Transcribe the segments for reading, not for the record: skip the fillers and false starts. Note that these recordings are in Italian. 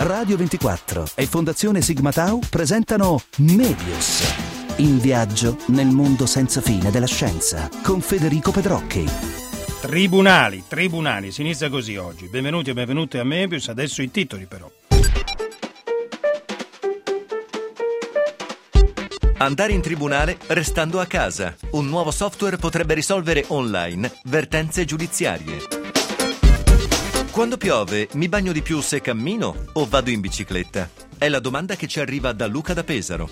Radio 24 e Fondazione Sigma Tau presentano Mebius, in viaggio nel mondo senza fine della scienza, con Federico Pedrocchi. Tribunali, si inizia così oggi. Benvenuti e benvenute a Mebius, adesso i titoli però. Andare in tribunale restando a casa. Un nuovo software potrebbe risolvere online vertenze giudiziarie. Quando piove, mi bagno di più se cammino o vado in bicicletta? È la domanda che ci arriva da Luca da Pesaro.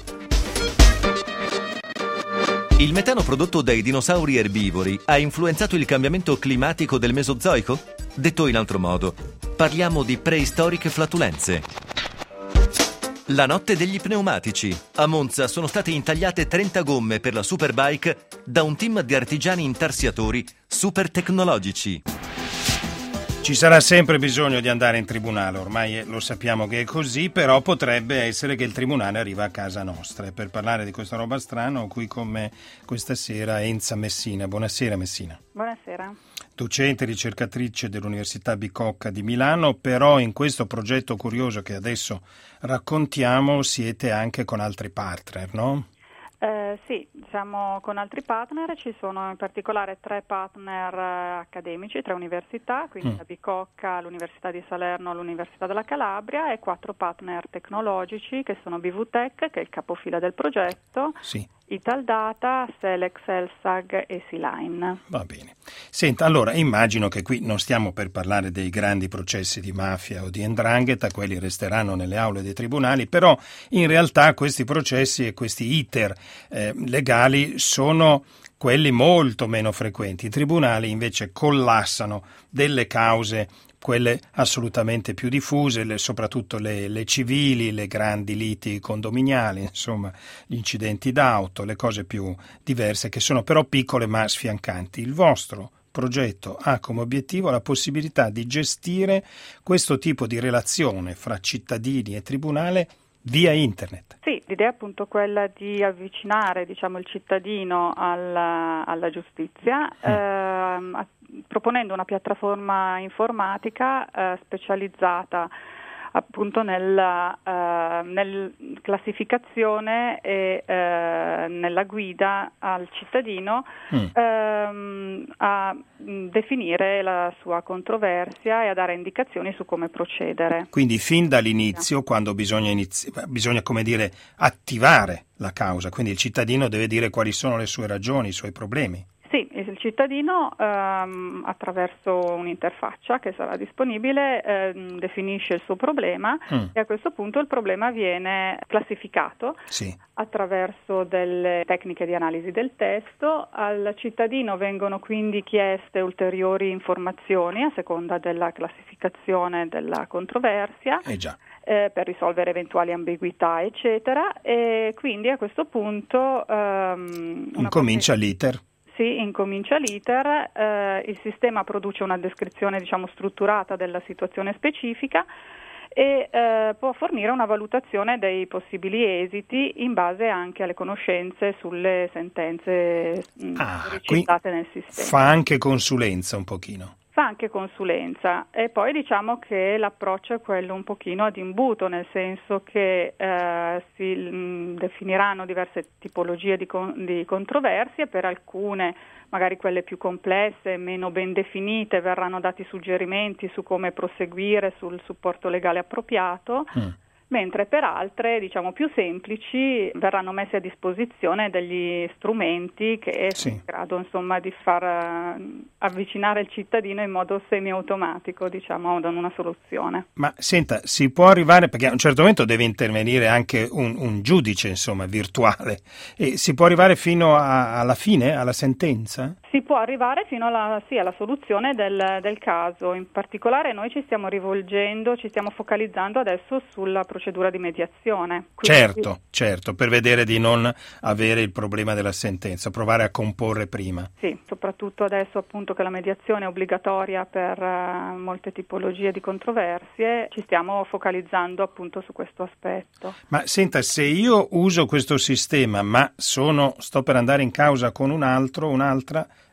Il metano prodotto dai dinosauri erbivori ha influenzato il cambiamento climatico del Mesozoico? Detto in altro modo, parliamo di preistoriche flatulenze. La notte degli pneumatici. A Monza sono state intagliate 30 gomme per la Superbike da un team di artigiani intarsiatori super tecnologici. Ci sarà sempre bisogno di andare in tribunale, ormai lo sappiamo che è così, però potrebbe essere che il tribunale arriva a casa nostra. E per parlare di questa roba strana ho qui con me questa sera Enza Messina. Buonasera Messina. Buonasera. Docente e ricercatrice dell'Università Bicocca di Milano, però in questo progetto curioso che adesso raccontiamo siete anche con altri partner, no? Sì, siamo con altri partner, ci sono in particolare 3 partner accademici, 3 università, quindi la Bicocca, l'Università di Salerno, l'Università della Calabria, e 4 partner tecnologici che sono BVTech, che è il capofila del progetto, sì. Italdata, Selex, Elsag e Sealine. Va bene. Senta, allora immagino che qui non stiamo per parlare dei grandi processi di mafia o di 'ndrangheta, quelli resteranno nelle aule dei tribunali, però in realtà questi processi e questi iter legali sono quelli molto meno frequenti. I tribunali invece collassano delle cause, quelle assolutamente più diffuse, soprattutto le civili, le grandi liti condominiali, insomma gli incidenti d'auto, le cose più diverse, che sono però piccole ma sfiancanti. Il vostro progetto ha come obiettivo la possibilità di gestire questo tipo di relazione fra cittadini e tribunale via internet. Sì, l'idea è appunto quella di avvicinare, il cittadino alla giustizia, proponendo una piattaforma informatica specializzata appunto nella classificazione e nella guida al cittadino a definire la sua controversia e a dare indicazioni su come procedere. Quindi fin dall'inizio, quando bisogna come dire attivare la causa, quindi il cittadino deve dire quali sono le sue ragioni, i suoi problemi. Sì, il cittadino attraverso un'interfaccia che sarà disponibile definisce il suo problema e a questo punto il problema viene classificato attraverso delle tecniche di analisi del testo. Al cittadino vengono quindi chieste ulteriori informazioni a seconda della classificazione della controversia. Per risolvere eventuali ambiguità, eccetera, e quindi a questo punto incomincia l'iter. Sì, incomincia l'iter, il sistema produce una descrizione strutturata della situazione specifica e può fornire una valutazione dei possibili esiti in base anche alle conoscenze sulle sentenze recitate nel sistema. Fa anche consulenza un pochino. Fa anche consulenza e poi diciamo che l'approccio è quello un pochino ad imbuto, nel senso che si definiranno diverse tipologie di controversie. Per alcune, magari quelle più complesse, meno ben definite, verranno dati suggerimenti su come proseguire sul supporto legale appropriato. Mentre per altre, più semplici, verranno messi a disposizione degli strumenti che sono in grado, di far avvicinare il cittadino in modo semiautomatico, ad una soluzione. Ma senta, si può arrivare, perché a un certo momento deve intervenire anche un giudice, virtuale, e si può arrivare fino alla fine, alla sentenza? Si può arrivare fino alla soluzione del caso. In particolare noi ci stiamo focalizzando adesso sulla procedura di mediazione. Quindi, certo, per vedere di non avere il problema della sentenza, provare a comporre prima. Sì, soprattutto adesso appunto che la mediazione è obbligatoria per molte tipologie di controversie, ci stiamo focalizzando appunto su questo aspetto. Ma senta, se io uso questo sistema ma sto per andare in causa con un'altra,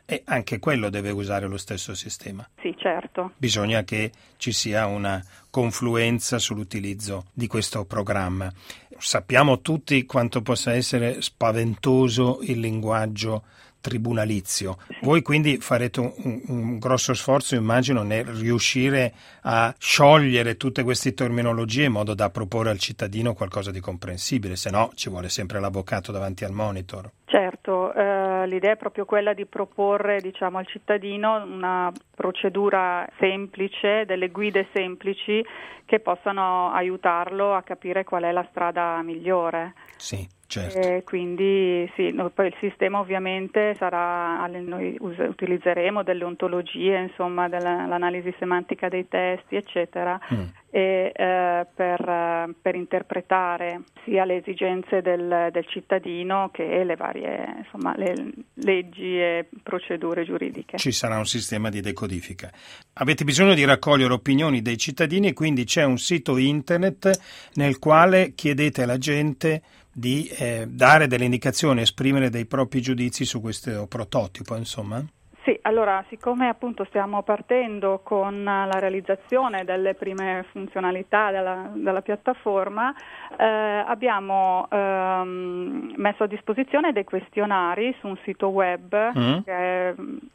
e anche quello deve usare lo stesso sistema. Sì, certo. Bisogna che ci sia una confluenza sull'utilizzo di questo programma. Sappiamo tutti quanto possa essere spaventoso il linguaggio tribunalizio. Sì. Voi quindi farete un grosso sforzo, immagino, nel riuscire a sciogliere tutte queste terminologie in modo da proporre al cittadino qualcosa di comprensibile, se no ci vuole sempre l'avvocato davanti al monitor. Certo, l'idea è proprio quella di proporre, diciamo, al cittadino una procedura semplice, delle guide semplici che possano aiutarlo a capire qual è la strada migliore. Sì. Certo. Quindi sì, poi il sistema ovviamente sarà, noi utilizzeremo delle ontologie, insomma, dell'analisi semantica dei testi, eccetera, e per interpretare sia le esigenze del cittadino che le varie, insomma, le leggi e procedure giuridiche. Ci sarà un sistema di decodifica. Avete bisogno di raccogliere opinioni dei cittadini e quindi c'è un sito internet nel quale chiedete alla gente di dare delle indicazioni, esprimere dei propri giudizi su questo prototipo, insomma? Sì, allora, siccome appunto stiamo partendo con la realizzazione delle prime funzionalità della piattaforma, abbiamo messo a disposizione dei questionari su un sito web che è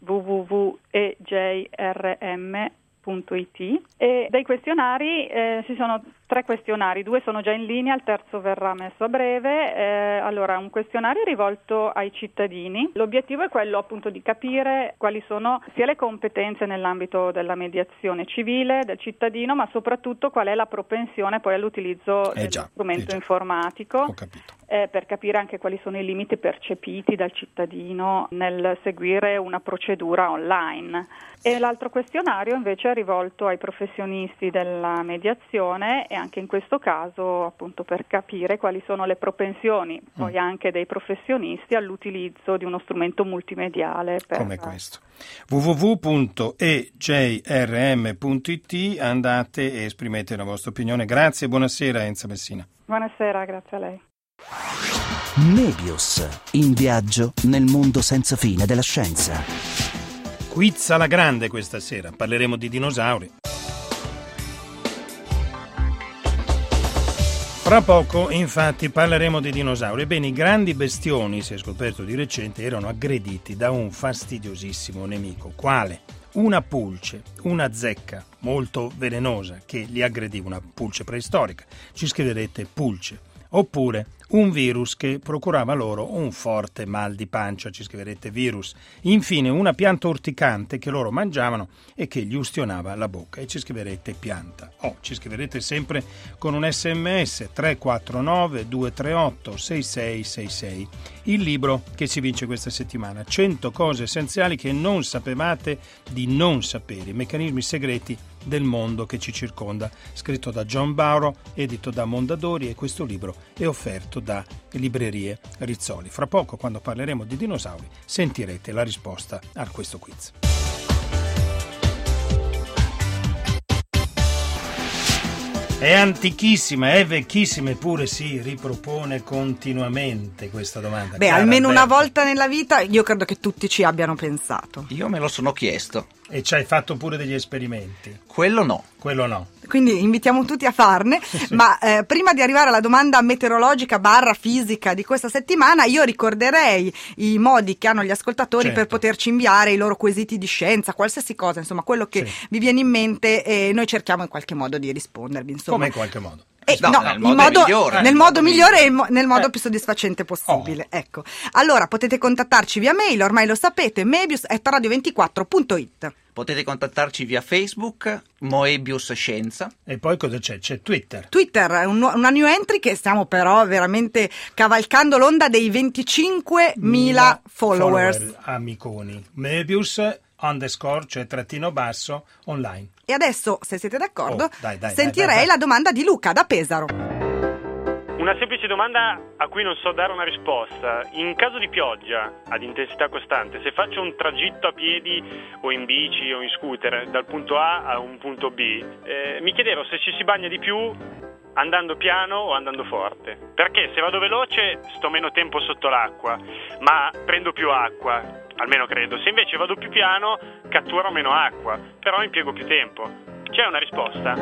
www.ejrm.it, e dai questionari ci sono 3 questionari, 2 sono già in linea, il terzo verrà messo a breve. Allora, un questionario rivolto ai cittadini. L'obiettivo è quello appunto di capire quali sono sia le competenze nell'ambito della mediazione civile del cittadino, ma soprattutto qual è la propensione poi all'utilizzo dello strumento informatico. Ho capito. Per capire anche quali sono i limiti percepiti dal cittadino nel seguire una procedura online. E l'altro questionario invece è rivolto ai professionisti della mediazione, e anche in questo caso appunto per capire quali sono le propensioni poi anche dei professionisti all'utilizzo di uno strumento multimediale. Come questo. www.ejrm.it, andate e esprimete la vostra opinione. Grazie e buonasera Enza Messina. Buonasera, grazie a lei. Mebius, in viaggio nel mondo senza fine della scienza. Quiz alla grande questa sera, parleremo di dinosauri. Fra poco, infatti, parleremo di dinosauri. Ebbene, i grandi bestioni, si è scoperto di recente, erano aggrediti da un fastidiosissimo nemico. Quale? Una pulce, una zecca molto velenosa che li aggrediva, una pulce preistorica. Ci scriverete pulce. Oppure un virus che procurava loro un forte mal di pancia, ci scriverete virus. Infine una pianta urticante che loro mangiavano e che gli ustionava la bocca, e ci scriverete pianta. Ci scriverete sempre con un sms 349 238 6666. Il libro che si vince questa settimana, 100 cose essenziali che non sapevate di non sapere, i meccanismi segreti del mondo che ci circonda, scritto da John Barrow, edito da Mondadori, e questo libro è offerto da Librerie Rizzoli. Fra poco, quando parleremo di dinosauri, sentirete la risposta a questo quiz. È antichissima, è vecchissima, eppure si ripropone continuamente questa domanda. Beh, almeno una volta nella vita io credo che tutti ci abbiano pensato. Io me lo sono chiesto. E ci hai fatto pure degli esperimenti? Quello no. Quello no. Quindi invitiamo tutti a farne, sì. Ma prima di arrivare alla domanda meteorologica / fisica di questa settimana, io ricorderei i modi che hanno gli ascoltatori per poterci inviare i loro quesiti di scienza, qualsiasi cosa, insomma, quello che vi viene in mente, e noi cerchiamo in qualche modo di rispondervi, insomma. Come in qualche modo? Nel modo migliore e nel modo più soddisfacente possibile. Ecco. Allora potete contattarci via mail, ormai lo sapete, mebius@radio24.it. Potete contattarci via Facebook, Moebius Scienza. E poi cosa c'è? C'è Twitter. Twitter è una new entry che stiamo però veramente cavalcando l'onda dei 25.000 followers. Amiconi. Mebius _ cioè _ online. E adesso, se siete d'accordo, sentirei la domanda di Luca da Pesaro. Una semplice domanda a cui non so dare una risposta. In caso di pioggia ad intensità costante, se faccio un tragitto a piedi o in bici o in scooter dal punto A a un punto B, mi chiedevo se ci si bagna di più andando piano o andando forte. Perché se vado veloce sto meno tempo sotto l'acqua, ma prendo più acqua. almeno credo. Se invece vado più piano catturo meno acqua, però impiego più tempo. C'è una risposta?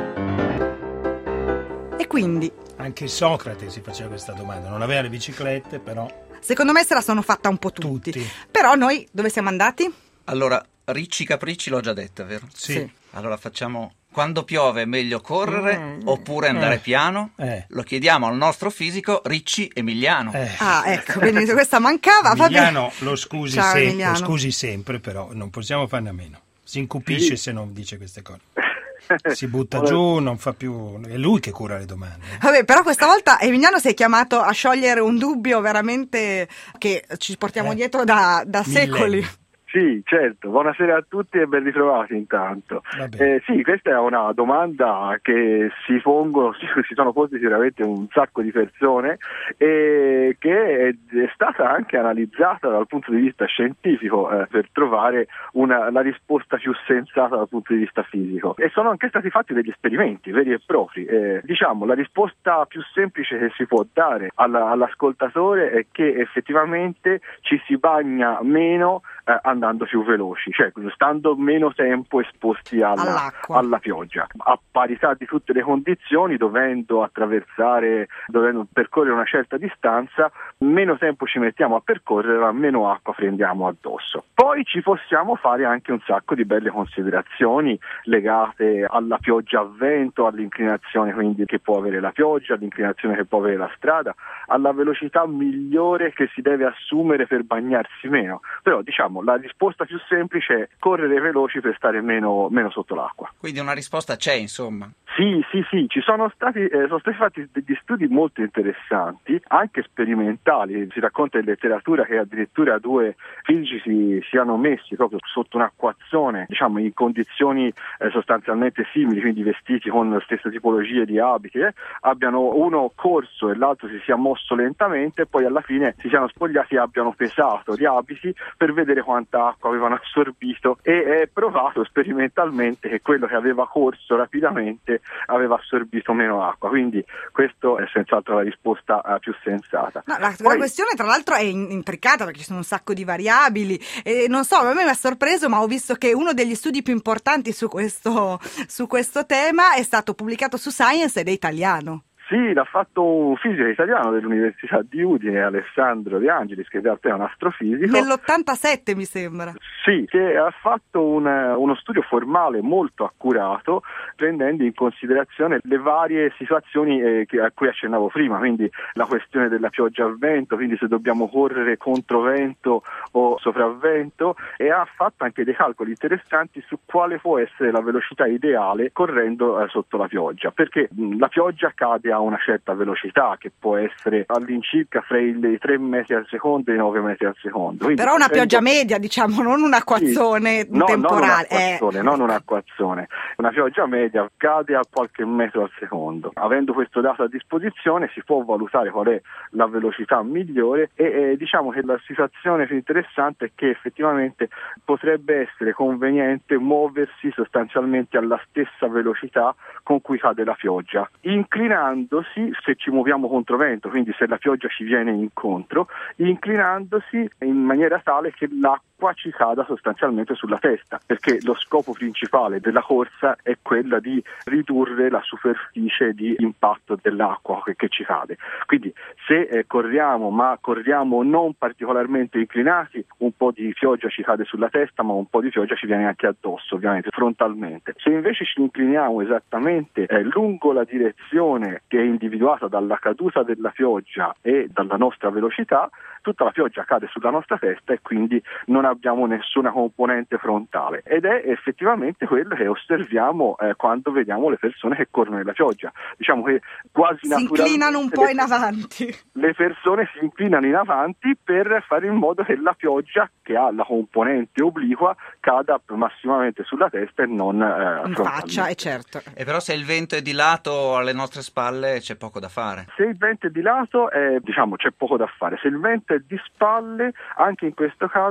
E quindi? Anche Socrate si faceva questa domanda, non aveva le biciclette, però... Secondo me se la sono fatta un po' tutti. Però noi dove siamo andati? Allora, Ricci Capricci l'ho già detta, vero? Sì. Allora facciamo... Quando piove è meglio correre oppure andare piano? Lo chiediamo al nostro fisico Ricci Emiliano. Ah, ecco, benissimo, questa mancava. Emiliano, lo scusi Ciao, sempre, Emiliano. lo scusi sempre, però non possiamo farne a meno. Si incupisce se non dice queste cose. Si butta giù, non fa più... È lui che cura le domande. Vabbè, però questa volta Emiliano sei chiamato a sciogliere un dubbio veramente che ci portiamo dietro da secoli. Sì, certo. Buonasera a tutti e ben ritrovati intanto. Sì, questa è una domanda che si sono poste sicuramente un sacco di persone e che è stata anche analizzata dal punto di vista scientifico per trovare la risposta più sensata dal punto di vista fisico. E sono anche stati fatti degli esperimenti veri e propri. Diciamo, la risposta più semplice che si può dare all'ascoltatore è che effettivamente ci si bagna meno andando più veloci, cioè stando meno tempo esposti alla pioggia, a parità di tutte le condizioni, dovendo percorrere una certa distanza, meno tempo ci mettiamo a percorrere, ma meno acqua prendiamo addosso. Poi ci possiamo fare anche un sacco di belle considerazioni legate alla pioggia a vento, all'inclinazione quindi che può avere la pioggia, all'inclinazione che può avere la strada, alla velocità migliore che si deve assumere per bagnarsi meno. Però diciamo la risposta più semplice è correre veloci per stare meno sotto l'acqua. Quindi una risposta c'è, insomma. Sì, ci sono stati fatti degli studi molto interessanti, anche sperimentali. Si racconta in letteratura che addirittura 2 fisici si siano messi proprio sotto un'acquazzone, diciamo in condizioni sostanzialmente simili, quindi vestiti con la stessa tipologia di abiti, abbiano uno corso e l'altro si sia mosso lentamente e poi alla fine si siano spogliati e abbiano pesato gli abiti per vedere quanta acqua avevano assorbito e è provato sperimentalmente che quello che aveva corso rapidamente aveva assorbito meno acqua, quindi questo è senz'altro la risposta più sensata. No, la questione tra l'altro è intricata perché ci sono un sacco di variabili e non so, a me mi ha sorpreso, ma ho visto che uno degli studi più importanti su questo tema è stato pubblicato su Science ed è italiano. Sì, l'ha fatto un fisico italiano dell'Università di Udine, Alessandro De Angelis, che in realtà è un astrofisico. Nell'87 mi sembra. Sì, che ha fatto uno studio formale molto accurato, prendendo in considerazione le varie situazioni a cui accennavo prima, quindi la questione della pioggia a vento, quindi se dobbiamo correre contro vento o sopravvento, e ha fatto anche dei calcoli interessanti su quale può essere la velocità ideale correndo sotto la pioggia, perché la pioggia cade a una certa velocità che può essere all'incirca fra i 3 metri al secondo e i 9 metri al secondo. Quindi, però una pioggia media, diciamo, non un acquazzone temporale. Non un acquazzone. Una pioggia media cade a qualche metro al secondo. Avendo questo dato a disposizione si può valutare qual è la velocità migliore e diciamo che la situazione più interessante è che effettivamente potrebbe essere conveniente muoversi sostanzialmente alla stessa velocità con cui cade la pioggia, inclinandosi se ci muoviamo contro vento, quindi se la pioggia ci viene incontro, inclinandosi in maniera tale che l'acqua ci cada sostanzialmente sulla testa, perché lo scopo principale della corsa è quella di ridurre la superficie di impatto dell'acqua che ci cade. Quindi se corriamo, ma corriamo non particolarmente inclinati, un po' di pioggia ci cade sulla testa, ma un po' di pioggia ci viene anche addosso, ovviamente, frontalmente. Se invece ci incliniamo esattamente lungo la direzione che è individuata dalla caduta della pioggia e dalla nostra velocità, tutta la pioggia cade sulla nostra testa e quindi non abbiamo nessuna componente frontale, ed è effettivamente quello che osserviamo quando vediamo le persone che corrono nella pioggia. Diciamo che quasi naturalmente si inclinano un po' in avanti. Le persone si inclinano in avanti per fare in modo che la pioggia, che ha la componente obliqua, cada massimamente sulla testa e non in faccia, è certo. E però se il vento è di lato alle nostre spalle c'è poco da fare. Se il vento è di lato c'è poco da fare. Se il vento è di spalle, anche in questo caso può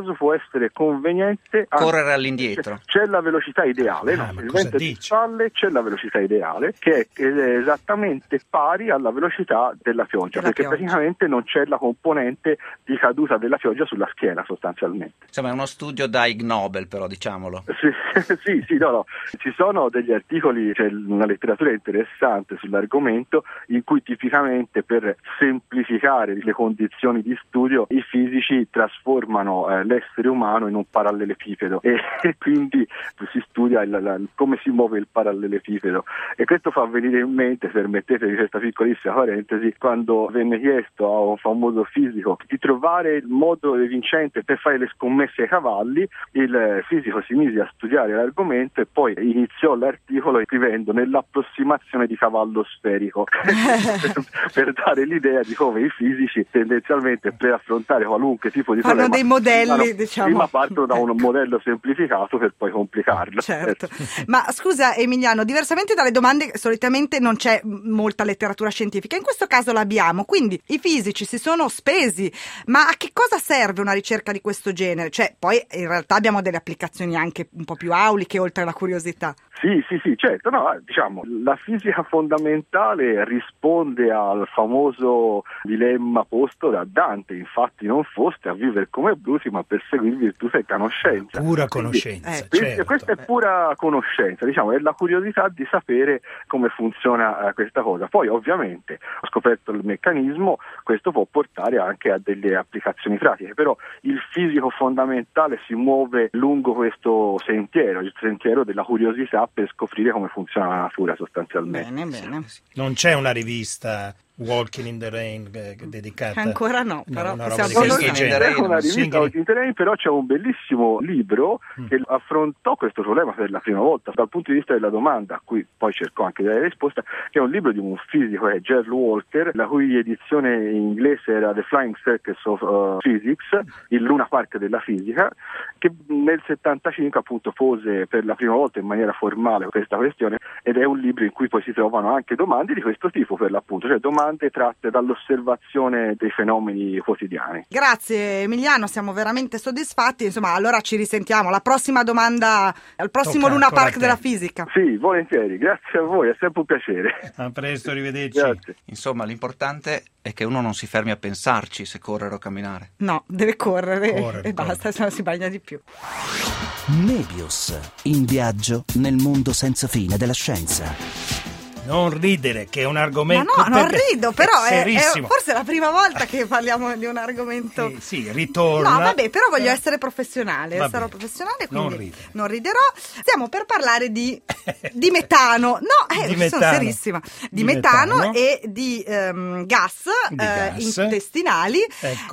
essere conveniente correre all'indietro. C'è la velocità ideale, il vento di spalle, c'è la velocità ideale che è esattamente pari alla velocità della pioggia, perché praticamente non c'è la componente di caduta della pioggia sulla schiena sostanzialmente. Insomma, è uno studio da Ig Nobel, però, diciamolo. Sì, no. Ci sono degli articoli, c'è una letteratura interessante sull'argomento in cui tipicamente per semplificare le condizioni di studio i fisici trasformano l'essere umano in un parallelepipedo e quindi si studia come si muove il parallelepipedo, e questo fa venire in mente, permettetemi questa piccolissima parentesi, quando venne chiesto a un famoso fisico di trovare il modo vincente per fare le scommesse ai cavalli. Il fisico si mise a studiare l'argomento e poi iniziò l'articolo scrivendo nell'approssimazione di cavallo sferico per dare l'idea di come i fisici tendenzialmente per affrontare qualunque tipo di problema fanno dei modelli, diciamo. Prima partono da un modello semplificato per poi complicarlo. Certo. Ma scusa Emiliano, diversamente dalle domande solitamente non c'è molta letteratura scientifica, in questo caso l'abbiamo, quindi i fisici si sono spesi, ma a che cosa serve una ricerca di questo genere? Cioè, poi in realtà abbiamo delle applicazioni anche un po' più auliche oltre alla curiosità. Sì, certo, diciamo, la fisica fondamentale risponde al famoso dilemma posto da Dante, infatti non foste a vivere come bruti, ma per seguire virtù e conoscenza. Pura conoscenza, certo. Questa è pura conoscenza, diciamo, è la curiosità di sapere come funziona questa cosa. Poi ovviamente ho scoperto il meccanismo, questo può portare anche a delle applicazioni pratiche, però il fisico fondamentale si muove lungo questo sentiero, il sentiero della curiosità per scoprire come funziona la natura sostanzialmente. Bene. Non c'è una rivista Walking in the Rain dedicata? Ancora no, però una roba di C'è una rivista Walking in the Rain, però c'è un bellissimo libro che affrontò questo problema per la prima volta dal punto di vista della domanda, a cui poi cercò anche di dare risposta, che è un libro di un fisico, è Gerald Walker, la cui edizione in inglese era The Flying Circus of Physics, il Luna Park della fisica, che nel 75 appunto pose per la prima volta in maniera formale questa questione, ed è un libro in cui poi si trovano anche domande di questo tipo, per l'appunto, cioè domande tratte dall'osservazione dei fenomeni quotidiani. Grazie Emiliano, siamo veramente soddisfatti. Insomma, allora ci risentiamo. La prossima domanda al prossimo Luna Park della fisica. Sì, volentieri, grazie a voi, è sempre un piacere. A presto, arrivederci. Grazie. Insomma, l'importante è che uno non si fermi a pensarci se correre o camminare. No, deve correre e basta, se no si bagna di più. Mebius, in viaggio nel mondo senza fine della scienza. Non ridere, che è un argomento... Ma no, non rido, però è serissimo. Forse è la prima volta che parliamo di un argomento... Sì, ritorna. No, vabbè, però voglio essere professionale, sarò professionale, quindi non riderò. Stiamo per parlare di metano. No, di sono metano. Serissima. Di metano e di gas intestinali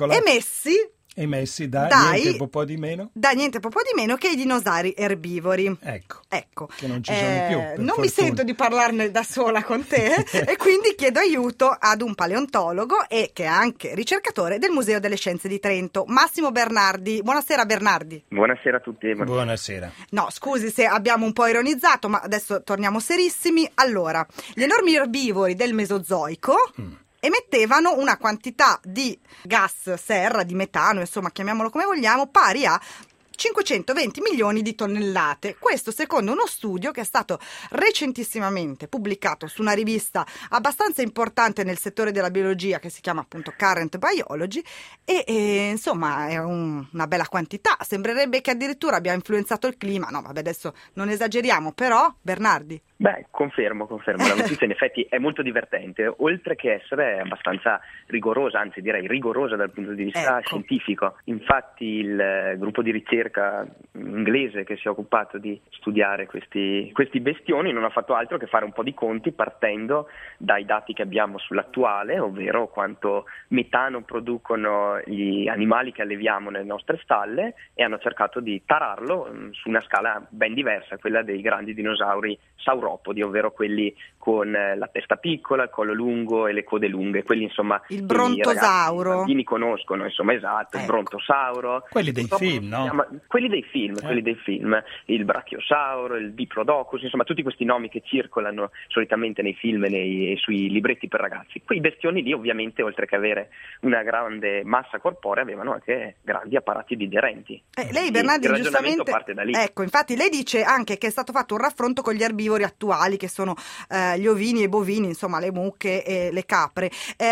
emessi da niente po' di meno che i dinosauri erbivori. Ecco. Che non ci sono più. Non fortuna. Mi sento di parlarne da sola con te e quindi chiedo aiuto ad un paleontologo e che è anche ricercatore del Museo delle Scienze di Trento, Massimo Bernardi. Buonasera Bernardi. Buonasera a tutti. Buonasera. No, scusi se abbiamo un po' ironizzato, ma adesso torniamo serissimi. Allora, gli enormi erbivori del Mesozoico emettevano una quantità di gas serra, di metano, insomma chiamiamolo come vogliamo, pari a 520 milioni di tonnellate. Questo secondo uno studio che è stato recentissimamente pubblicato su una rivista abbastanza importante nel settore della biologia che si chiama appunto Current Biology e insomma è una bella quantità. Sembrerebbe che addirittura abbia influenzato il clima. No, vabbè, adesso non esageriamo, però Bernardi. Beh, confermo, la notizia in effetti è molto divertente, oltre che essere abbastanza rigorosa, anzi direi rigorosa dal punto di vista scientifico. Infatti il gruppo di ricerca inglese che si è occupato di studiare questi bestioni non ha fatto altro che fare un po' di conti partendo dai dati che abbiamo sull'attuale, ovvero quanto metano producono gli animali che alleviamo nelle nostre stalle, e hanno cercato di tararlo su una scala ben diversa, quella dei grandi dinosauri sauropodi sauropodi, ovvero quelli con la testa piccola, il collo lungo e le code lunghe, quelli insomma il brontosauro, i bambini conoscono, insomma, esatto, il brontosauro, quelli dei film, no? Quelli dei film, il brachiosauro, il diplodocus, insomma tutti questi nomi che circolano solitamente nei film e sui libretti per ragazzi. Quei bestioni lì ovviamente, oltre che avere una grande massa corporea, avevano anche grandi apparati digerenti. Lei, Bernardi, giustamente parte da lì. Ecco, infatti lei dice anche che è stato fatto un raffronto con gli erbivori attuali, che sono gli ovini e i bovini, insomma le mucche e le capre,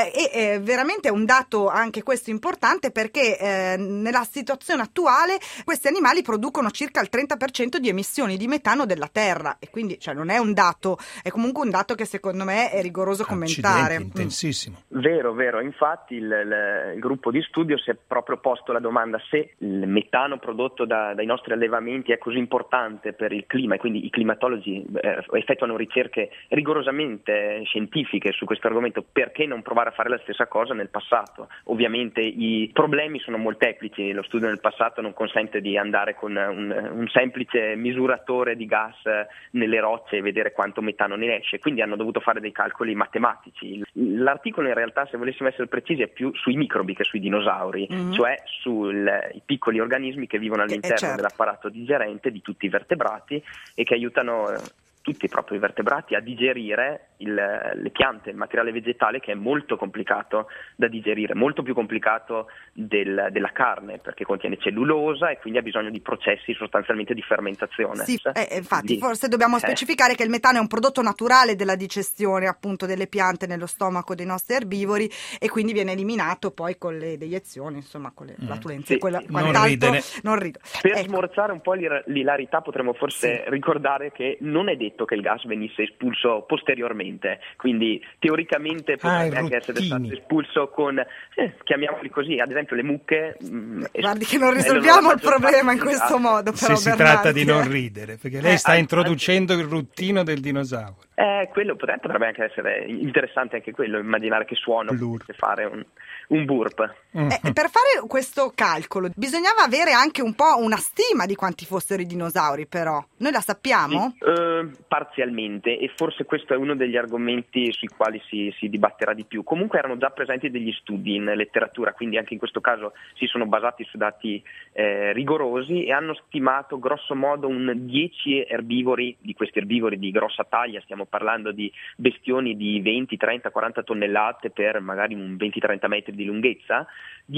e veramente è un dato anche questo importante, perché nella situazione attuale questi animali producono circa il 30% di emissioni di metano della Terra, e quindi non è un dato, è comunque un dato che secondo me è rigoroso commentare. Intensissimo. Vero, infatti il gruppo di studio si è proprio posto la domanda se il metano prodotto dai nostri allevamenti è così importante per il clima, e quindi i climatologi effettuano ricerche rigorosamente scientifiche su questo argomento. Perché non provare a fare la stessa cosa nel passato? Ovviamente i problemi sono molteplici, lo studio nel passato non consente di andare con un semplice misuratore di gas nelle rocce e vedere quanto metano ne esce, quindi hanno dovuto fare dei calcoli matematici. L'articolo in realtà, se volessimo essere precisi, è più sui microbi che sui dinosauri, cioè sui piccoli organismi che vivono all'interno dell'apparato digerente di tutti i vertebrati e che aiutano tutti proprio i vertebrati a digerire le piante, il materiale vegetale, che è molto complicato da digerire, molto più complicato della carne, perché contiene cellulosa e quindi ha bisogno di processi sostanzialmente di fermentazione. Sì, infatti forse dobbiamo specificare che il metano è un prodotto naturale della digestione appunto delle piante nello stomaco dei nostri erbivori, e quindi viene eliminato poi con le deiezioni, insomma con le flatulenze e quant'altro. Non rido. Per smorzare un po' l'ilarità potremmo forse ricordare che non è detto che il gas venisse espulso posteriormente, quindi teoricamente potrebbe anche essere stato espulso con, chiamiamoli così, ad esempio le mucche. Guardi che non risolviamo il problema in questo modo, però, se si tratta di non ridere, perché lei sta introducendo il ruttino del dinosauro. Quello potrebbe anche essere interessante, anche quello, immaginare che suono potesse fare un burp. Per fare questo calcolo bisognava avere anche un po' una stima di quanti fossero i dinosauri, però noi la sappiamo? Parzialmente, e forse questo è uno degli argomenti sui quali si dibatterà di più. Comunque erano già presenti degli studi in letteratura, quindi anche in questo caso si sono basati su dati rigorosi, e hanno stimato grosso modo un 10 erbivori, di questi erbivori di grossa taglia, stiamo parlando di bestioni di 20, 30, 40 tonnellate per magari un 20-30 metri di lunghezza,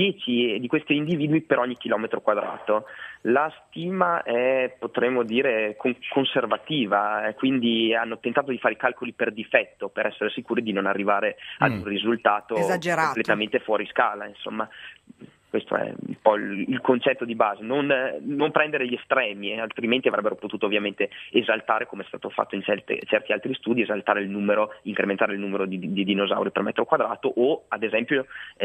10 di questi individui per ogni chilometro quadrato. La stima è, potremmo dire, conservativa, quindi hanno tentato di fare i calcoli per difetto, per essere sicuri di non arrivare ad un risultato esagerato, completamente fuori scala, insomma. Questo è un po' il concetto di base, non prendere gli estremi, altrimenti avrebbero potuto ovviamente esaltare, come è stato fatto in certi altri studi, esaltare il numero, incrementare il numero di dinosauri per metro quadrato, o ad esempio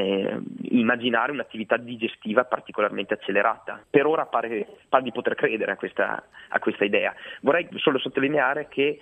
immaginare un'attività digestiva particolarmente accelerata. Per ora pare di poter credere a questa idea. Vorrei solo sottolineare che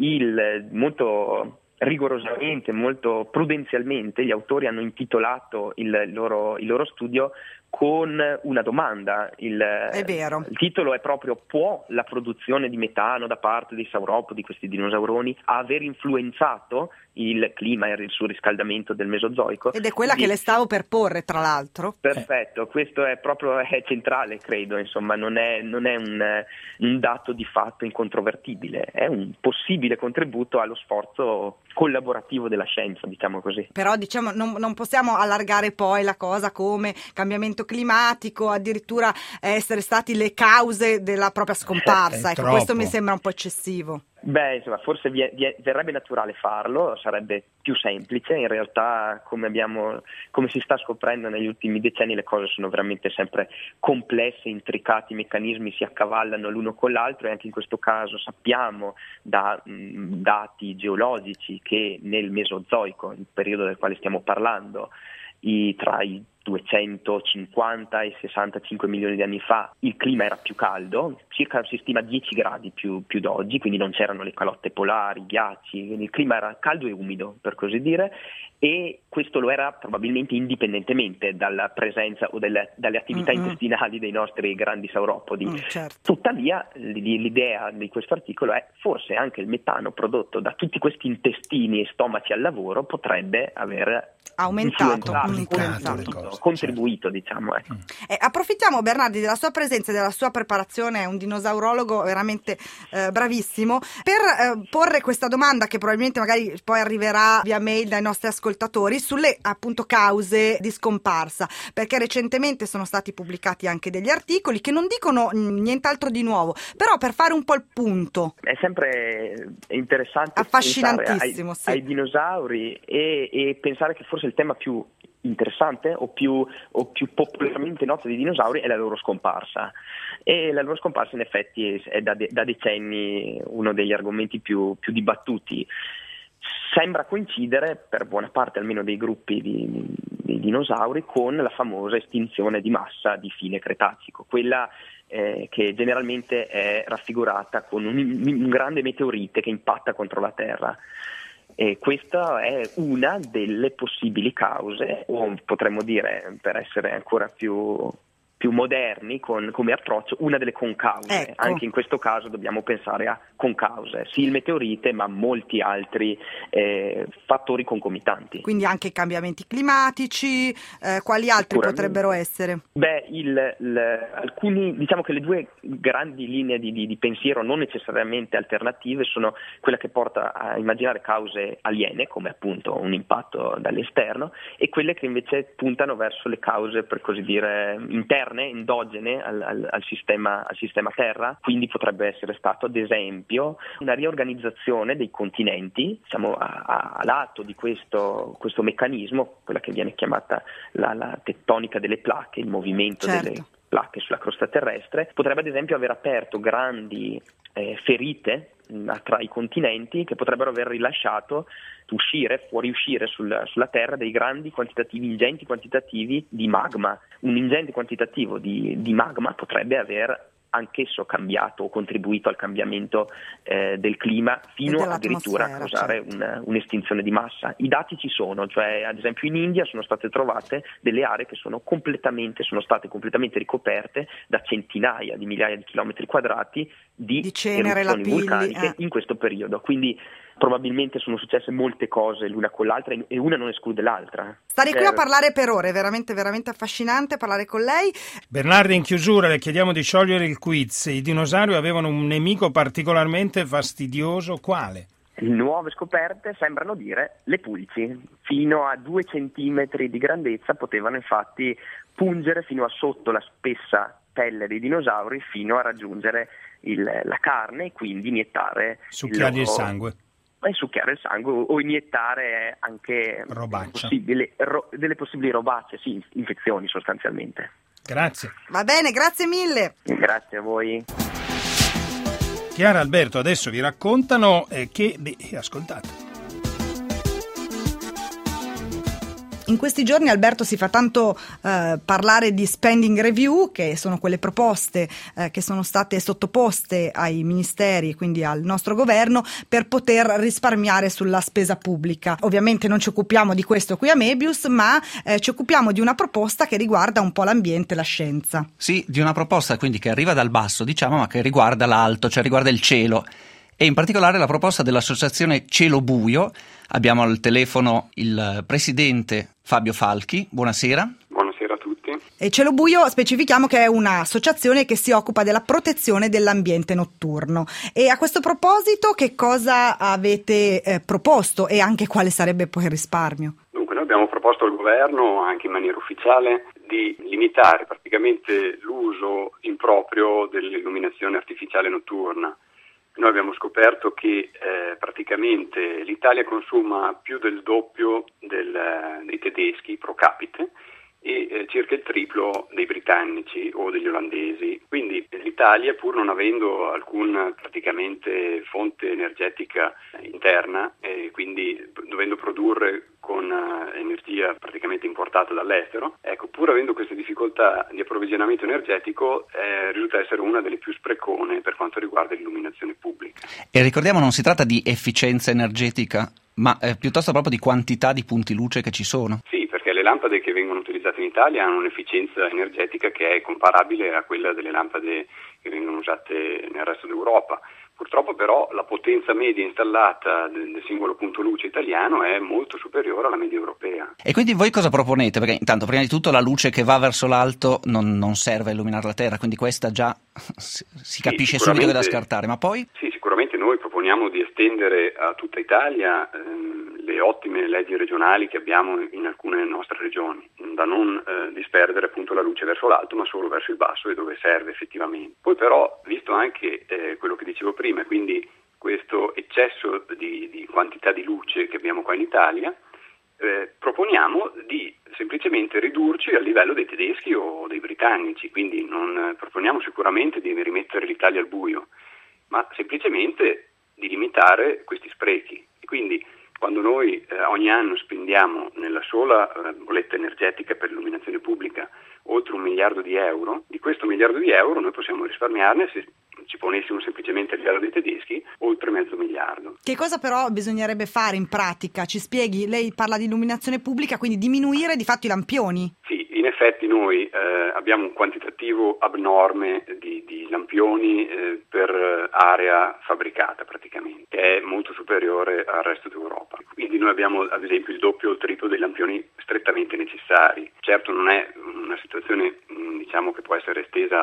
molto rigorosamente, molto prudenzialmente, gli autori hanno intitolato il loro studio con una domanda. È vero. Il titolo è proprio: può la produzione di metano da parte dei sauropodi, questi dinosauroni, aver influenzato il clima e il surriscaldamento del Mesozoico? Ed è quella che le stavo per porre, tra l'altro. Perfetto, questo è centrale, credo, insomma, non è un dato di fatto incontrovertibile, è un possibile contributo allo sforzo collaborativo della scienza, diciamo così. Però non possiamo allargare poi la cosa come cambiamento climatico, addirittura essere stati le cause della propria scomparsa. Ecco, questo mi sembra un po' eccessivo. Beh, insomma, forse verrebbe naturale farlo, sarebbe più semplice. In realtà, come si sta scoprendo negli ultimi decenni, le cose sono veramente sempre complesse, intricati, i meccanismi si accavallano l'uno con l'altro, e anche in questo caso sappiamo da dati geologici che nel Mesozoico, il periodo del quale stiamo parlando, tra i 250 e 65 milioni di anni fa il clima era più caldo, circa si stima 10 gradi più d'oggi, quindi non c'erano le calotte polari, i ghiacci, quindi il clima era caldo e umido, per così dire, e questo lo era probabilmente indipendentemente dalla presenza o dalle attività intestinali dei nostri grandi sauropodi. Certo. Tuttavia l'idea di questo articolo è forse anche il metano prodotto da tutti questi intestini e stomaci al lavoro potrebbe aver contribuito, diciamo. Approfittiamo, Bernardi, della sua presenza e della sua preparazione, è un dinosaurologo veramente bravissimo, per porre questa domanda che probabilmente magari poi arriverà via mail dai nostri ascoltatori sulle appunto cause di scomparsa, perché recentemente sono stati pubblicati anche degli articoli che non dicono nient'altro di nuovo, però per fare un po' il punto. È sempre interessante affascinantissimo, pensare ai dinosauri e pensare che forse il tema più interessante o più popolarmente noto dei dinosauri è la loro scomparsa, e la loro scomparsa in effetti è da decenni uno degli argomenti più dibattuti. Sembra coincidere per buona parte almeno dei gruppi di dinosauri con la famosa estinzione di massa di fine Cretacico, quella che generalmente è raffigurata con un grande meteorite che impatta contro la Terra. E questa è una delle possibili cause, o potremmo dire, per essere ancora più moderni come approccio, una delle concause. Ecco. Anche in questo caso dobbiamo pensare a concause, sì il meteorite, ma molti altri fattori concomitanti. Quindi anche i cambiamenti climatici, quali altri potrebbero essere? Alcuni, diciamo che le due grandi linee di pensiero non necessariamente alternative sono quella che porta a immaginare cause aliene, come appunto un impatto dall'esterno, e quelle che invece puntano verso le cause, per così dire, interne, endogene al sistema Terra. Quindi potrebbe essere stato ad esempio una riorganizzazione dei continenti, diciamo a lato di questo meccanismo, quella che viene chiamata la tettonica delle placche, il movimento delle placche sulla crosta terrestre, potrebbe ad esempio aver aperto grandi ferite tra i continenti che potrebbero aver rilasciato fuoriuscire sulla Terra dei grandi quantitativi, ingenti quantitativi di magma. Un ingente quantitativo di magma potrebbe aver anch'esso cambiato o contribuito al cambiamento del clima fino addirittura a causare un'estinzione di massa. I dati ci sono, cioè ad esempio in India sono state trovate delle aree che sono state completamente ricoperte da centinaia di migliaia di chilometri quadrati di cenere, eruzioni vulcaniche in questo periodo. Quindi probabilmente sono successe molte cose l'una con l'altra e una non esclude l'altra. Starei qui a parlare per ore, è veramente veramente affascinante parlare con lei. Bernardi, in chiusura le chiediamo di sciogliere il quiz. I dinosauri avevano un nemico particolarmente fastidioso, quale? Nuove scoperte sembrano dire le pulci. Fino a 2 centimetri di grandezza potevano infatti pungere fino a sotto la spessa pelle dei dinosauri fino a raggiungere la carne e quindi iniettare succhiargli il sangue. Succhiare il sangue o iniettare anche delle possibili robacce, sì, infezioni sostanzialmente. Grazie. Va bene, grazie mille. Grazie a voi. Chiara e Alberto adesso vi raccontano ascoltate. In questi giorni, Alberto, si fa tanto parlare di spending review, che sono quelle proposte che sono state sottoposte ai ministeri, quindi al nostro governo, per poter risparmiare sulla spesa pubblica. Ovviamente non ci occupiamo di questo qui a Mebius, ma ci occupiamo di una proposta che riguarda un po' l'ambiente e la scienza. Sì, di una proposta quindi che arriva dal basso, diciamo, ma che riguarda l'alto, cioè riguarda il cielo. E in particolare la proposta dell'associazione Cielo Buio. Abbiamo al telefono il presidente Fabio Falchi. Buonasera. Buonasera a tutti. E Cielo Buio specifichiamo che è un'associazione che si occupa della protezione dell'ambiente notturno. E a questo proposito che cosa avete proposto e anche quale sarebbe poi il risparmio? Dunque noi abbiamo proposto al governo, anche in maniera ufficiale, di limitare praticamente l'uso improprio dell'illuminazione artificiale notturna. Noi abbiamo scoperto che praticamente l'Italia consuma più del doppio dei tedeschi pro capite e circa il triplo dei britannici o degli olandesi. Quindi l'Italia, pur non avendo alcuna praticamente fonte energetica interna e quindi dovendo produrre con energia praticamente importata, importato dall'estero. Ecco, pur avendo queste difficoltà di approvvigionamento energetico, risulta essere una delle più sprecone per quanto riguarda l'illuminazione pubblica. E ricordiamo, non si tratta di efficienza energetica, ma piuttosto proprio di quantità di punti luce che ci sono. Sì, perché le lampade che vengono utilizzate in Italia hanno un'efficienza energetica che è comparabile a quella delle lampade che vengono usate nel resto d'Europa. Purtroppo però la potenza media installata del singolo punto luce italiano è molto superiore alla media europea. E quindi voi cosa proponete? Perché intanto, prima di tutto, la luce che va verso l'alto non serve a illuminare la Terra, quindi questa già si capisce subito che è da scartare, ma poi? Sì, sicuramente noi proponiamo di estendere a tutta Italia le ottime leggi regionali che abbiamo in alcune nostre regioni, da non disperdere appunto la luce verso l'alto, ma solo verso il basso e dove serve effettivamente. Poi però, visto anche quello che dicevo prima, quindi questo eccesso di quantità di luce che abbiamo qua in Italia, proponiamo di semplicemente ridurci al livello dei tedeschi o dei britannici, quindi non proponiamo sicuramente di rimettere l'Italia al buio, ma semplicemente di limitare questi sprechi. E quindi quando noi ogni anno spendiamo nella sola bolletta energetica per l'illuminazione pubblica oltre 1 miliardo di euro, di questo 1 miliardo di euro noi possiamo risparmiarne, se ci ponessimo semplicemente a livello dei tedeschi, oltre 0,5 miliardo. Che cosa però bisognerebbe fare in pratica? Ci spieghi? Lei parla di illuminazione pubblica, quindi diminuire di fatto i lampioni. Sì, in effetti noi abbiamo un quantitativo abnorme di lampioni per area fabbricata praticamente, che è molto superiore al resto d'Europa. Quindi noi abbiamo ad esempio il doppio o il triplo dei lampioni strettamente necessari. Certo non è una situazione diciamo che può essere estesa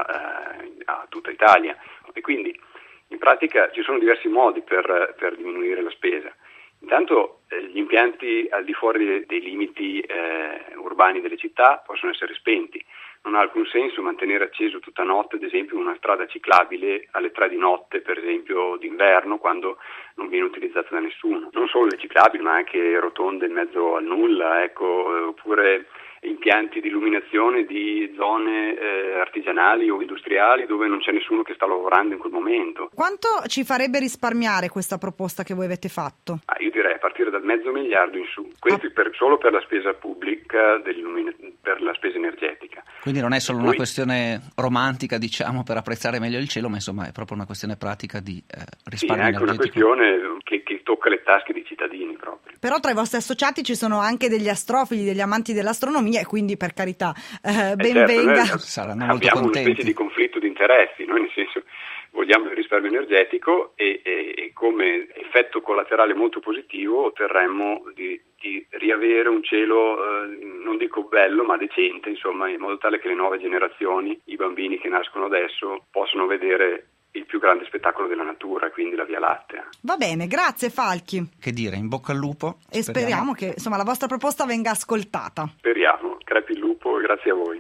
a tutta Italia, e quindi in pratica ci sono diversi modi per diminuire la spesa. Intanto gli impianti al di fuori dei limiti urbani delle città possono essere spenti. Non ha alcun senso mantenere acceso tutta notte, ad esempio, una strada ciclabile alle 3 di notte, per esempio d'inverno, quando non viene utilizzata da nessuno. Non solo le ciclabili, ma anche rotonde in mezzo al nulla, oppure impianti di illuminazione di zone artigianali o industriali dove non c'è nessuno che sta lavorando in quel momento. Quanto ci farebbe risparmiare questa proposta che voi avete fatto? Io direi a partire dal 0,5 miliardo in su, questo solo per la spesa pubblica, per la spesa energetica. Quindi non è solo una questione romantica, diciamo, per apprezzare meglio il cielo, ma insomma è proprio una questione pratica di risparmio energetico. È anche una questione che tocca le tasche dei cittadini proprio. Però tra i vostri associati ci sono anche degli astrofili, degli amanti dell'astronomia, e quindi per carità ben venga. Saranno molto abbiamo contenti. Una specie di conflitto di interessi, noi nel senso vogliamo il risparmio energetico e come effetto collaterale molto positivo otterremmo di riavere un cielo non dico bello ma decente, insomma, in modo tale che le nuove generazioni, i bambini che nascono adesso, possono vedere il più grande spettacolo della natura, quindi la Via Lattea. Va bene, grazie Falchi. Che dire, in bocca al lupo. E speriamo che insomma la vostra proposta venga ascoltata. Speriamo, crepi il lupo e grazie a voi.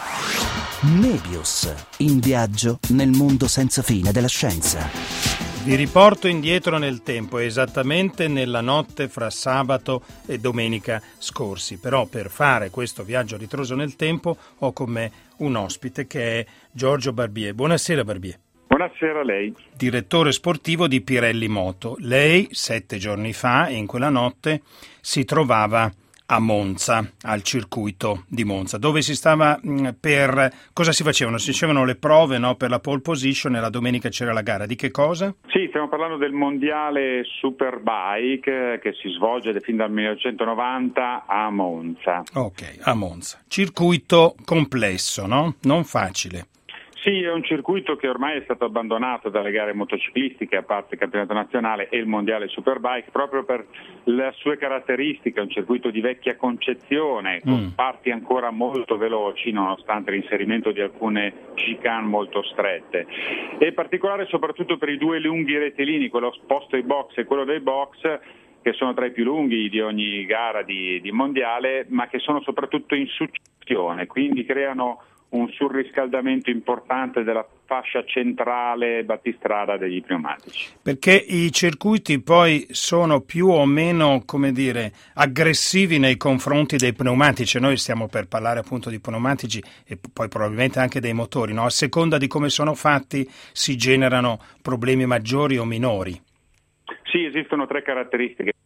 Nebius, in viaggio nel mondo senza fine della scienza. Vi riporto indietro nel tempo, esattamente nella notte fra sabato e domenica scorsi. Però per fare questo viaggio a ritroso nel tempo ho con me un ospite che è Giorgio Barbier. Buonasera Barbier. Buonasera a lei. Direttore sportivo di Pirelli Moto. Lei 7 giorni fa, in quella notte, si trovava a Monza, al circuito di Monza, dove si stava cosa si facevano? Si facevano le prove, no, per la pole position, e la domenica c'era la gara. Di che cosa? Sì, stiamo parlando del mondiale Superbike che si svolge fin dal 1990 a Monza. Ok, a Monza. Circuito complesso, no? Non facile. Sì, è un circuito che ormai è stato abbandonato dalle gare motociclistiche, a parte il campionato nazionale e il mondiale Superbike, proprio per le sue caratteristiche. È un circuito di vecchia concezione, con parti ancora molto veloci, nonostante l'inserimento di alcune chicane molto strette. E in particolare soprattutto per i 2 lunghi rettilini, quello posto ai box e quello dei box, che sono tra i più lunghi di ogni gara di mondiale, ma che sono soprattutto in successione, quindi creano un surriscaldamento importante della fascia centrale battistrada degli pneumatici. Perché i circuiti poi sono più o meno, come dire, aggressivi nei confronti dei pneumatici. Noi stiamo per parlare appunto di pneumatici e poi probabilmente anche dei motori, no? A seconda di come sono fatti si generano problemi maggiori o minori. Sì, esistono 3 caratteristiche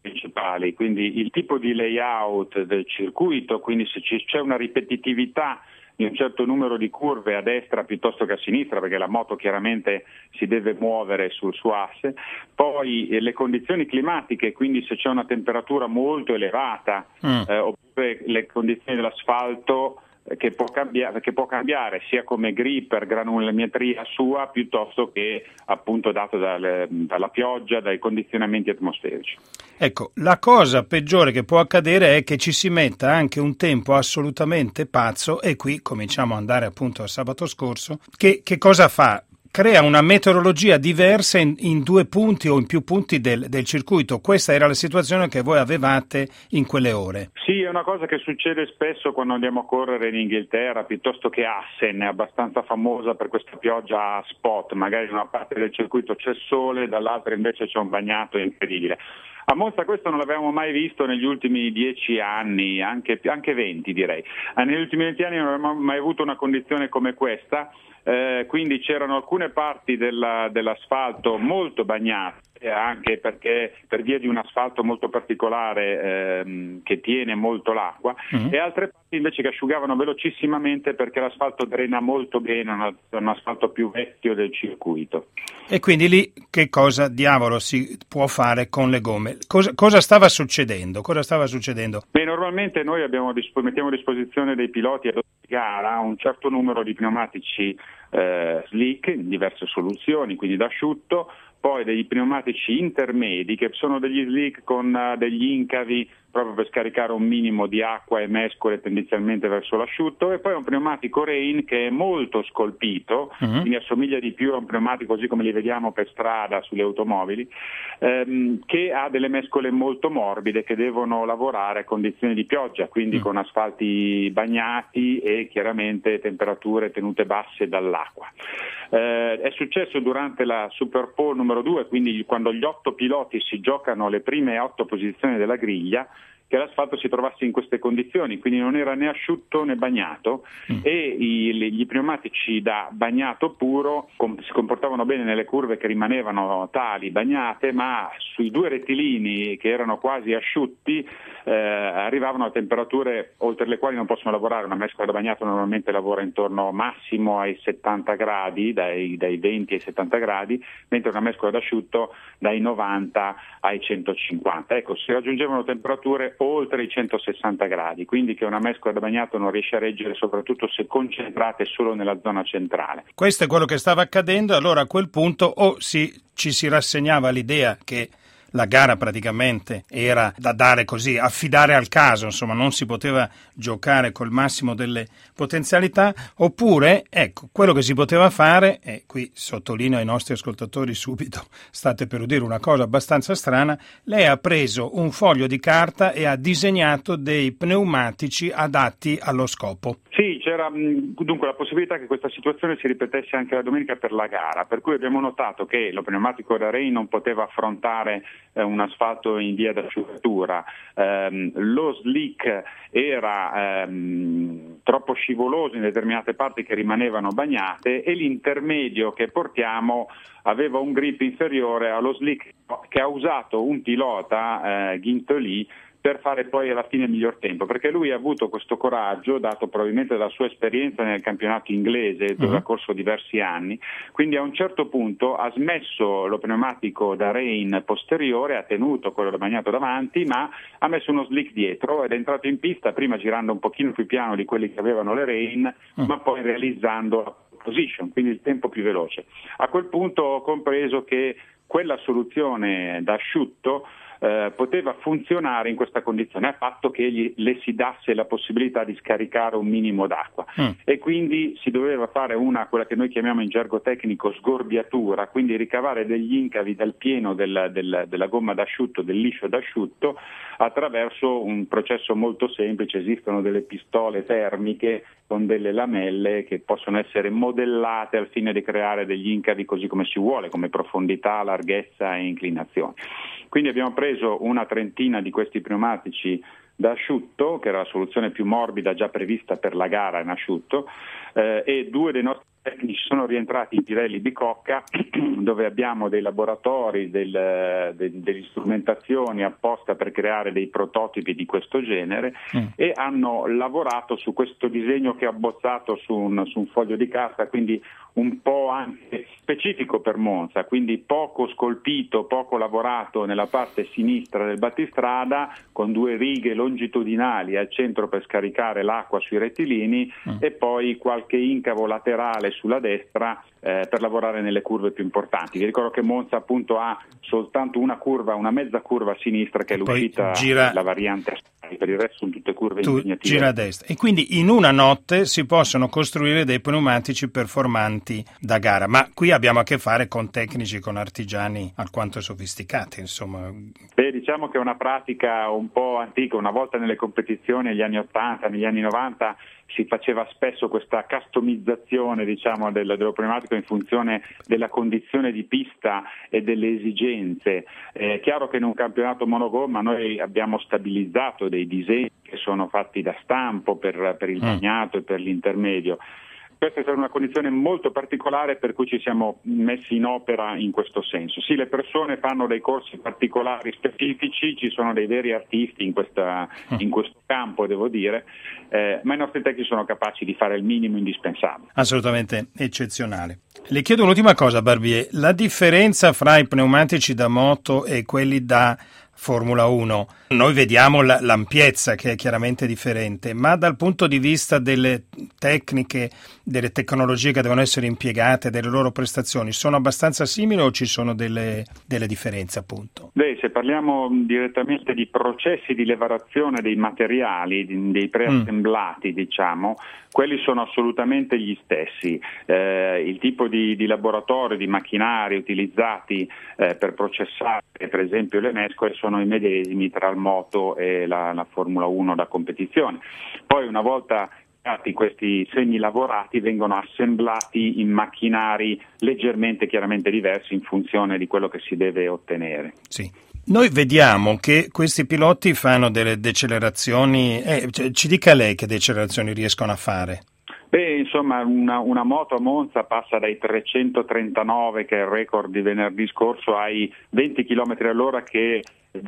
principali, quindi il tipo di layout del circuito, quindi se c'è una ripetitività di un certo numero di curve a destra piuttosto che a sinistra, perché la moto chiaramente si deve muovere sul suo asse, poi le condizioni climatiche, quindi se c'è una temperatura molto elevata oppure le condizioni dell'asfalto che può cambiare sia come gripper, granulometria sua, piuttosto che appunto dato dalla pioggia, dai condizionamenti atmosferici. Ecco, la cosa peggiore che può accadere è che ci si metta anche un tempo assolutamente pazzo, e qui cominciamo ad andare appunto al sabato scorso. Che cosa fa? Crea una meteorologia diversa in due punti o in più punti del circuito. Questa era la situazione che voi avevate in quelle ore. Sì, è una cosa che succede spesso quando andiamo a correre in Inghilterra, piuttosto che Assen, è abbastanza famosa per questa pioggia a spot, magari in una parte del circuito c'è sole, dall'altra invece c'è un bagnato incredibile. A Monza questo non l'avevamo mai visto negli ultimi 10 anni, anche 20 direi. Negli ultimi 20 anni non avevamo mai avuto una condizione come questa. Quindi c'erano alcune parti dell'asfalto molto bagnate, anche perché per via di un asfalto molto particolare che tiene molto l'acqua, e altre parti invece che asciugavano velocissimamente perché l'asfalto drena molto bene, un asfalto più vecchio del circuito. E quindi lì che cosa diavolo si può fare con le gomme? Cosa stava succedendo? Beh, normalmente noi mettiamo a disposizione dei piloti ad gara un certo numero di pneumatici slick in diverse soluzioni, quindi d'asciutto, poi dei pneumatici intermedi che sono degli slick con degli incavi proprio per scaricare un minimo di acqua e mescole tendenzialmente verso l'asciutto, e poi un pneumatico rain che è molto scolpito, quindi assomiglia di più a un pneumatico così come li vediamo per strada sulle automobili, che ha delle mescole molto morbide che devono lavorare a condizioni di pioggia, quindi con asfalti bagnati e chiaramente temperature tenute basse dall'acqua. È successo durante la Super Pole numero 2, quindi quando gli 8 piloti si giocano le prime 8 posizioni della griglia, che l'asfalto si trovasse in queste condizioni, quindi non era né asciutto né bagnato, e gli pneumatici da bagnato puro si comportavano bene nelle curve che rimanevano tali, bagnate, ma sui 2 rettilini che erano quasi asciutti arrivavano a temperature oltre le quali non possono lavorare. Una mescola da bagnato normalmente lavora intorno massimo ai 70 gradi, dai 20 ai 70 gradi, mentre una mescola d'asciutto dai 90 ai 150. Ecco, si raggiungevano temperature oltre i 160 gradi, quindi che una mescola da bagnato non riesce a reggere, soprattutto se concentrate solo nella zona centrale. Questo è quello che stava accadendo. Allora a quel punto ci si rassegnava all'idea che la gara praticamente era da dare così, affidare al caso, insomma non si poteva giocare col massimo delle potenzialità, oppure ecco, quello che si poteva fare, e qui sottolineo ai nostri ascoltatori subito, state per udire una cosa abbastanza strana, lei ha preso un foglio di carta e ha disegnato dei pneumatici adatti allo scopo. Sì, c'era dunque la possibilità che questa situazione si ripetesse anche la domenica per la gara, per cui abbiamo notato che lo pneumatico da rain non poteva affrontare un asfalto in via d'asciugatura, lo slick era troppo scivoloso in determinate parti che rimanevano bagnate, e l'intermedio che portiamo aveva un grip inferiore allo slick che ha usato un pilota, Guintoli, per fare poi alla fine il miglior tempo, perché lui ha avuto questo coraggio, dato probabilmente dalla sua esperienza nel campionato inglese dove ha corso diversi anni, quindi a un certo punto ha smesso lo pneumatico da rain posteriore, ha tenuto quello da bagnato davanti, ma ha messo uno slick dietro ed è entrato in pista prima girando un pochino più piano di quelli che avevano le rain, ma poi realizzando la position, quindi il tempo più veloce. A quel punto ho compreso che quella soluzione da asciutto poteva funzionare in questa condizione, a patto che le si dasse la possibilità di scaricare un minimo d'acqua, e quindi si doveva fare quella che noi chiamiamo in gergo tecnico sgorbiatura, quindi ricavare degli incavi dal pieno della gomma d'asciutto, del liscio d'asciutto, attraverso un processo molto semplice. Esistono delle pistole termiche con delle lamelle che possono essere modellate al fine di creare degli incavi così come si vuole, come profondità, larghezza e inclinazione. Quindi abbiamo preso una trentina di questi pneumatici da asciutto, che era la soluzione più morbida già prevista per la gara in asciutto, e 2 dei nostri tecnici sono rientrati in Pirelli Bicocca, dove abbiamo dei laboratori, delle strumentazioni apposta per creare dei prototipi di questo genere, e hanno lavorato su questo disegno che è abbozzato su un foglio di carta, quindi un po' anche specifico per Monza, quindi poco scolpito, poco lavorato nella parte sinistra del battistrada, con 2 righe longitudinali al centro per scaricare l'acqua sui rettilini e poi qualche incavo laterale sulla destra per lavorare nelle curve più importanti. Vi ricordo che Monza appunto ha soltanto una mezza curva a sinistra, che è l'uscita della variante a per il resto sono tutte curve impegnative. Gira a destra. E quindi in una notte si possono costruire dei pneumatici performanti da gara, ma qui abbiamo a che fare con tecnici, con artigiani alquanto sofisticati, insomma. Diciamo che è una pratica un po' antica. Una volta nelle competizioni negli anni 80, negli anni 90 si faceva spesso questa customizzazione, diciamo, dello pneumatico in funzione della condizione di pista e delle esigenze. È chiaro che in un campionato monogomma noi abbiamo stabilizzato dei disegni che sono fatti da stampo per il bagnato e per l'intermedio. Questa è stata una condizione molto particolare, per cui ci siamo messi in opera in questo senso. Sì, le persone fanno dei corsi particolari specifici, ci sono dei veri artisti in questo campo, devo dire, ma i nostri tecnici sono capaci di fare il minimo indispensabile. Assolutamente eccezionale. Le chiedo un'ultima cosa, Barbier, la differenza fra i pneumatici da moto e quelli da Formula 1. Noi vediamo l'ampiezza, che è chiaramente differente, ma dal punto di vista delle tecniche, delle tecnologie che devono essere impiegate, delle loro prestazioni, sono abbastanza simili o ci sono delle differenze, appunto? Se parliamo direttamente di processi di lavorazione dei materiali, dei preassemblati, diciamo, quelli sono assolutamente gli stessi. Il tipo di laboratorio, di macchinari utilizzati per processare, per esempio, le mescole sono i medesimi tra il moto e la Formula 1 da competizione. Poi, una volta questi segni lavorati, vengono assemblati in macchinari leggermente, chiaramente diversi in funzione di quello che si deve ottenere. Sì. Noi vediamo che questi piloti fanno delle decelerazioni, ci dica lei che decelerazioni riescono a fare? Insomma, una moto a Monza passa dai 339, che è il record di venerdì scorso, ai 20 km all'ora per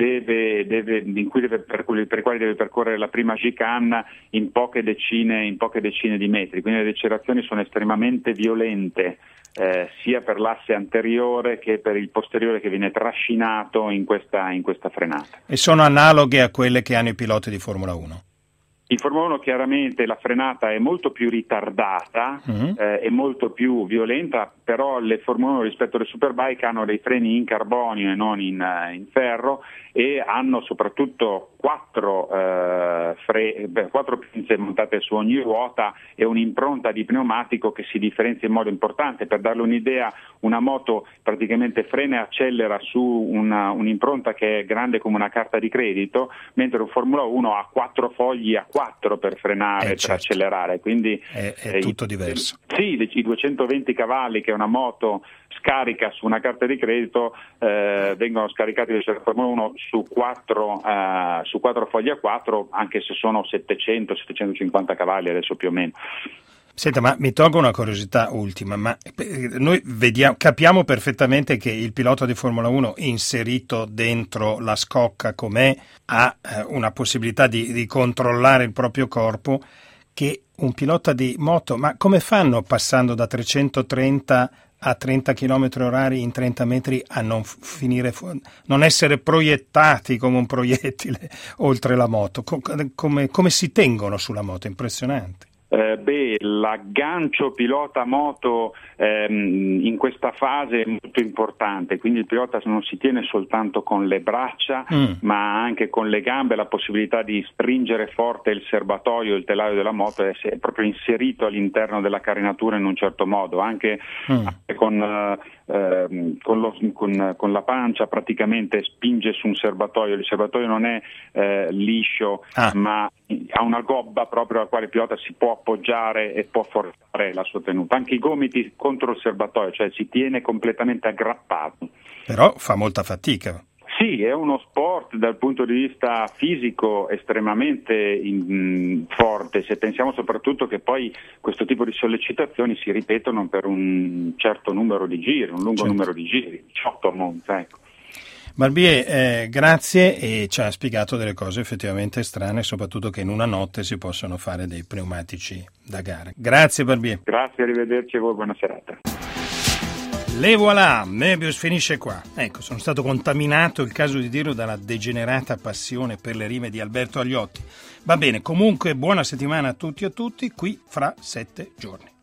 i quali deve percorrere la prima chicane in poche decine di metri, quindi le decelerazioni sono estremamente violente. Sia per l'asse anteriore che per il posteriore, che viene trascinato in questa frenata. E sono analoghe a quelle che hanno i piloti di Formula 1? In Formula 1 chiaramente la frenata è molto più ritardata e molto più violenta, però le Formula 1 rispetto alle Superbike hanno dei freni in carbonio e non in ferro, e hanno soprattutto 4 pinze montate su ogni ruota e un'impronta di pneumatico che si differenzia in modo importante. Per darle un'idea, una moto praticamente frena e accelera su un'impronta che è grande come una carta di credito, mentre un Formula 1 ha 4 fogli a 4 per frenare, per accelerare, quindi è tutto diverso. Sì, i 220 cavalli che una moto scarica su una carta di credito vengono scaricati dalla Formula 1 su 4 fogli a 4, anche se sono 700-750 cavalli adesso più o meno. Senta, ma mi tolgo una curiosità ultima, ma noi capiamo perfettamente che il pilota di Formula 1 inserito dentro la scocca com'è ha una possibilità di controllare il proprio corpo, che un pilota di moto, ma come fanno passando da 330 a 30 km orari in 30 metri a non essere proiettati come un proiettile oltre la moto? Come si tengono sulla moto? Impressionante. L'aggancio pilota-moto in questa fase è molto importante, quindi il pilota non si tiene soltanto con le braccia ma anche con le gambe, la possibilità di stringere forte il serbatoio, il telaio della moto, è proprio inserito all'interno della carenatura in un certo modo, anche con la pancia praticamente spinge su un serbatoio. Il serbatoio non è liscio, ma ha una gobba proprio alla quale il pilota si può appoggiare e può forzare la sua tenuta. Anche i gomiti contro il serbatoio, cioè si tiene completamente aggrappato. Però fa molta fatica. Sì, è uno sport dal punto di vista fisico estremamente forte, se pensiamo soprattutto che poi questo tipo di sollecitazioni si ripetono per un certo numero di giri, un lungo numero di giri, 18 a Monza, ecco. Barbier, grazie, e ci ha spiegato delle cose effettivamente strane, soprattutto che in una notte si possono fare dei pneumatici da gara. Grazie Barbier. Grazie, arrivederci a voi, buona serata. Le voilà, Möbius finisce qua. Ecco, sono stato contaminato, il caso di dirlo, dalla degenerata passione per le rime di Alberto Agliotti. Va bene, comunque buona settimana a tutti e a tutti, qui fra 7 giorni.